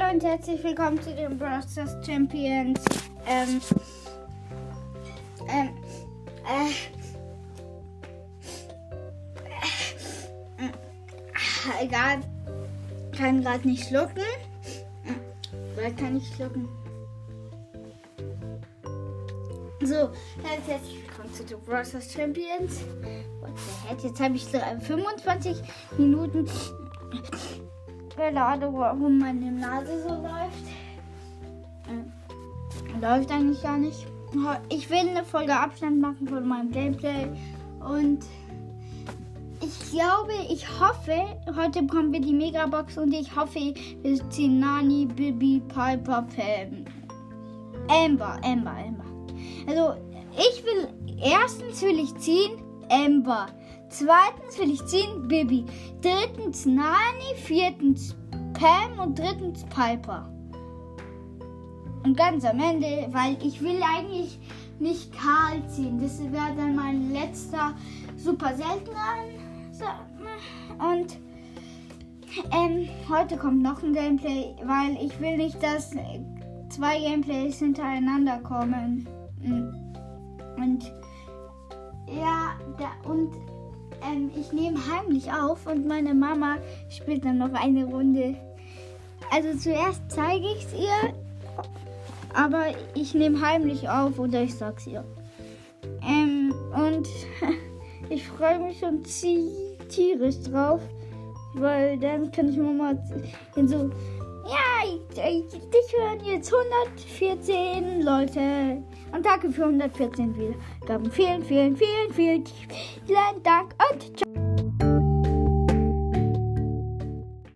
Hallo und herzlich willkommen zu den Brawl Stars Champions. Egal, kann gerade nicht schlucken. Weil kann ich schlucken. So, herzlich willkommen zu den Brawl Stars Champions. What the heck? Jetzt habe ich 25 Minuten. Keine Ahnung, warum meine Nase so läuft. Läuft eigentlich gar nicht. Ich will eine Folge Abstand machen von meinem Gameplay. Und ich hoffe, heute bekommen wir die Megabox und ich hoffe, wir ziehen Nani, Bibi, Piper, Pam, Amber. Also, erstens will ich ziehen Amber. Zweitens will ich ziehen Bibi. Drittens Nani. Viertens Pam. Und drittens Piper. Und ganz am Ende, weil ich will eigentlich nicht Karl ziehen. Das wäre dann mein letzter super seltener. Und heute kommt noch ein Gameplay, weil ich will nicht, dass 2 Gameplays hintereinander kommen. Und ja, ich nehme heimlich auf und meine Mama spielt dann noch eine Runde. Also zuerst zeige ich es ihr, aber ich nehme heimlich auf oder ich sag's ihr. Und ich freue mich schon tierisch drauf, weil dann kann ich Mama so, ja, dich hören jetzt 114 Leute. Und danke für 114 Wiedergaben. Vielen Dank und ciao.